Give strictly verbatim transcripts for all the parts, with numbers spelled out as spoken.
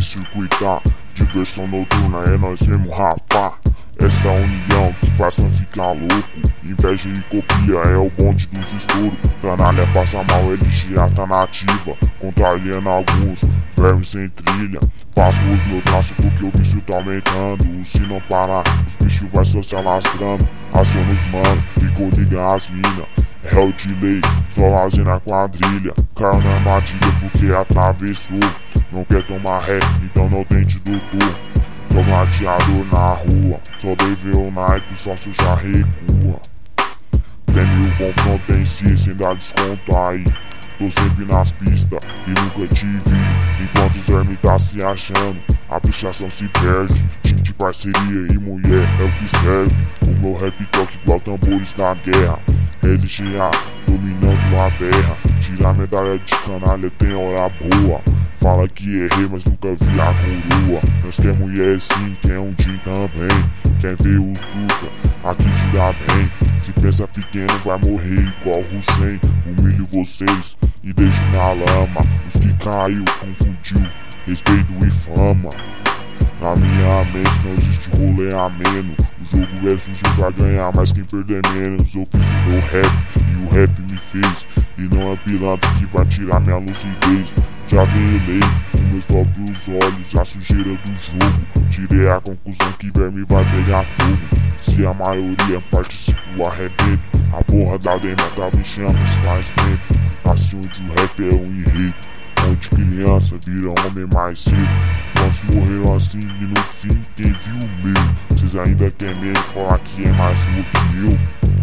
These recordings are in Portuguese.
circuitar, diversão noturna é nós mesmo, rapá. Essa união que faz nós ficar louco. Inveja e copia é o bonde dos estouros. Canalha passa mal, L G A tá nativa, contrariando alguns vermes sem trilha. Faço os meus traços porque o vício tá aumentando. Se não parar, os bichos vai só se alastrando. Aciona os mano e coliga as mina. Réu de lei, só lazer na quadrilha. Caiu na armadilha porque atravessou. Não quer tomar ré, então não tente doutor. Sou gladiador na rua, só deve o naipe, só já recua. Teme o confronto em si, sem dar desconto aí. Tô sempre nas pistas e nunca te vi. Enquanto os vermes tá se achando, a pichação se perde. Gente, parceria e mulher é o que serve. O meu rap toca igual tambores na guerra. L G A dominando a terra. Tirar medalha de canalha tem hora boa. Fala que errei, mas nunca vi a coroa. Nós quer mulher sim, quer um din também. Quer ver os truta, aqui se dá bem. Se pensa pequeno vai morrer igual Hussein. Humilho vocês e deixo na lama. Os que caiu, confundiu, respeito e fama. Na minha mente não existe rolê ameno. O jogo é sujo pra ganhar, mas quem perder menos. Eu fiz o meu rap e o rap me fez. E não é pilantra que vai tirar minha lucidez. Já delei com meus próprios olhos a sujeira do jogo. Tirei a conclusão que verme vai pegar fogo. Se a maioria participa do arrebento, a porra da dema tá me chamando faz tempo. Nasci onde o rap é um enredo, onde criança vira homem mais cedo. Quantos morreram assim e no fim quem viu o meu? Cês ainda querem mesmo falar que é mais louco que eu?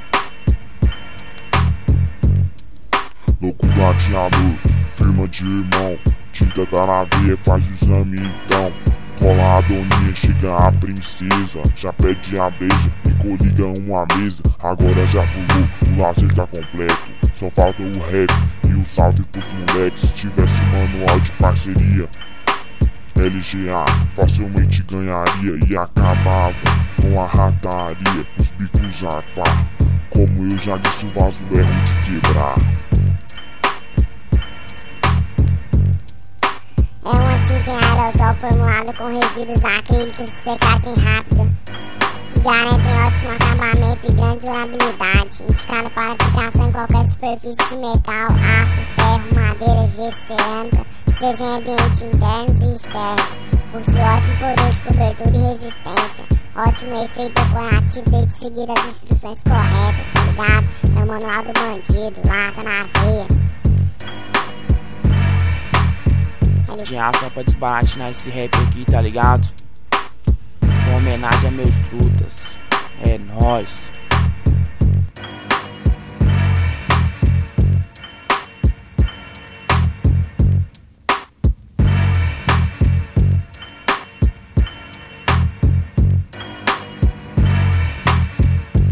Louco gladiador, firma de irmão. Tinta tá na veia, faz o exame então. Cola a doninha, chega a princesa. Já pede a beija e coliga uma mesa. Agora já furou, o lazer tá completo. Só falta o rap e o salve pros moleques. Se tivesse um manual de parceria, L G A facilmente ganharia e acabava com a rataria. Os bicos arpar, como eu já disse, o vaso é ruim de quebrar. É uma tinta em aerosol formulada com resíduos acrílicos de secagem rápida, que garantem ótimo acabamento e grande durabilidade, indicada para aplicação em qualquer superfície de metal, aço, ferro, madeira, gesso, cerâmica, seja em ambientes internos e externos. Possui ótimo poder de cobertura e resistência, ótimo efeito decorativo desde seguir as instruções corretas, tá ligado? É o manual do bandido, lá tá na veia. De só pra desbaratinar esse rap aqui, tá ligado? Uma homenagem a meus trutas. É nóis.